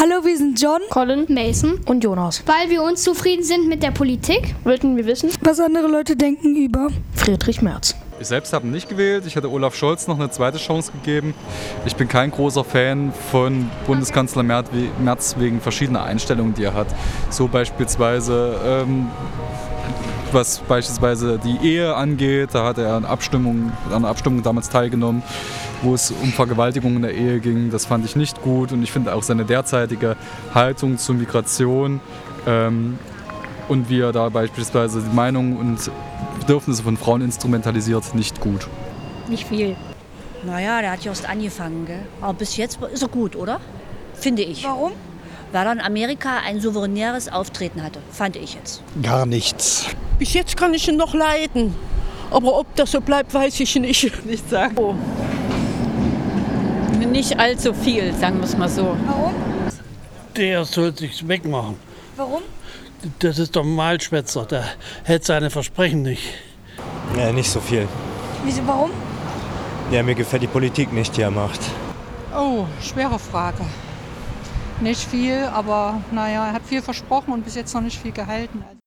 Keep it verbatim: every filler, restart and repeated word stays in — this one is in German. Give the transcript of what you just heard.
Hallo, wir sind John, Colin, Mason und Jonas. Weil wir unzufrieden sind mit der Politik, Wollten wir wissen, was andere Leute denken über Friedrich Merz. Ich selbst habe nicht gewählt. Ich hätte Olaf Scholz noch eine zweite Chance gegeben. Ich bin kein großer Fan von Bundeskanzler Merz wegen verschiedener Einstellungen, die er hat. So beispielsweise, ähm, was beispielsweise die Ehe angeht, da hat er an, Abstimmung, an einer Abstimmung damals teilgenommen, wo es um Vergewaltigung in der Ehe ging. Das fand ich nicht gut und ich finde auch seine derzeitige Haltung zur Migration ähm, und wie er da beispielsweise die Meinung und Bedürfnisse von Frauen instrumentalisiert, nicht gut. Nicht viel. Naja, der hat just angefangen, gell? Aber bis jetzt ist er gut, oder? Finde ich. Warum? Weil er in Amerika ein souveränes Auftreten hatte, fand ich jetzt. Gar nichts. Bis jetzt kann ich ihn noch leiden. Aber ob das so bleibt, weiß ich nicht. Nicht sagen. Oh. Nicht allzu viel, sagen wir es mal so. Warum? Der soll sich wegmachen. Warum? Das ist doch ein Malschwätzer, der hält seine Versprechen nicht. Ja, nicht so viel. Wieso, warum? Ja, mir gefällt die Politik nicht, die er macht. Oh, schwere Frage. Nicht viel, aber naja, er hat viel versprochen und bis jetzt noch nicht viel gehalten.